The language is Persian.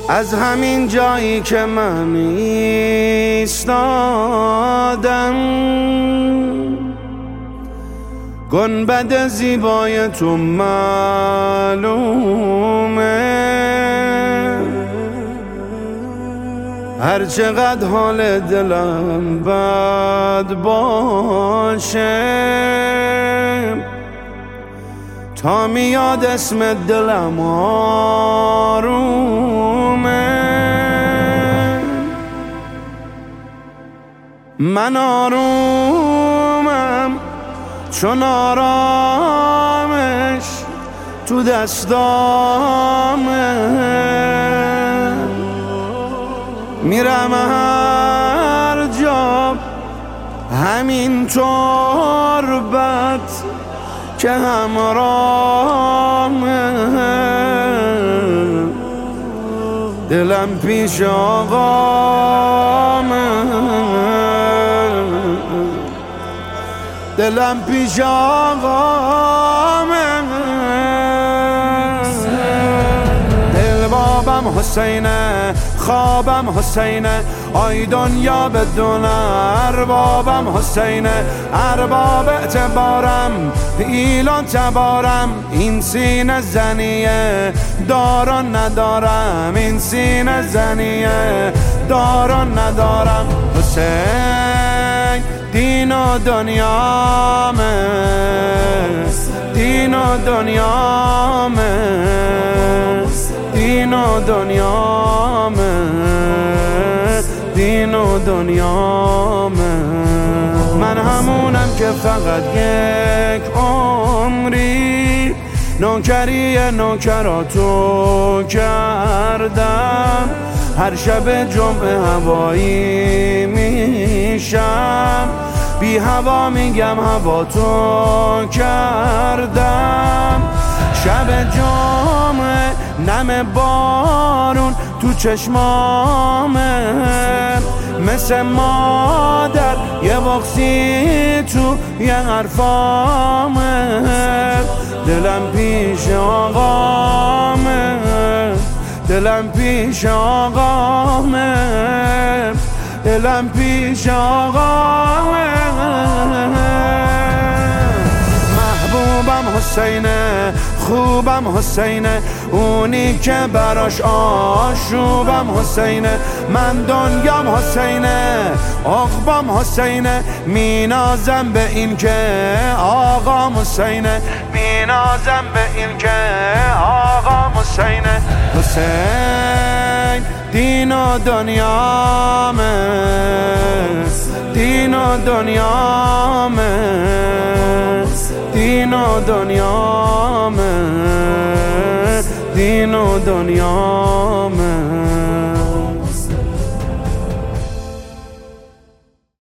از همین جایی که من ایستادم گنبد زیبای تو معلومه، هر چقدر حال دلم بد باشه تا میاد اسم دلم آرومه. من آرومم چون آرامش تو دستامه، میرم هر جا همین تربت که همراهمه، دلم پیش آقامه، دلم پیش آقامه. دلبابم حسینه، خوابم حسینه، آی دنیا بدون اربابم حسینه، ارباب اعتبارم ایلان تبارم، این سینه زنیه داران ندارم، این سینه زنیه داران ندارم. حسین دین و دنیامه، دین و دنیامه، دین و دنیامه، دین و دنیامه. من همونم که فقط یک عمری نوکری نوکراتو کردم، هر شب جمعه هوایی میشم، بی هوا میگم هوا تو کردم. شب جمعه نم بارون تو چشمامه، مثل مادر یه بغضی تو یه حرفامه، دلم پیش آقامه، دلم پیش آقامه، دلم پیش آقامه. محبوبم حسینه، خوبم حسینه، اونی که براش آشوبم حسینه، من دنیام حسینه، عقبام حسینه، مینازم به این که آقام حسینه، مینازم به این که آقام حسینه. حسین دین و دنیامه، دین و دنیامه، دین و دنیامه، دین و دنیامه.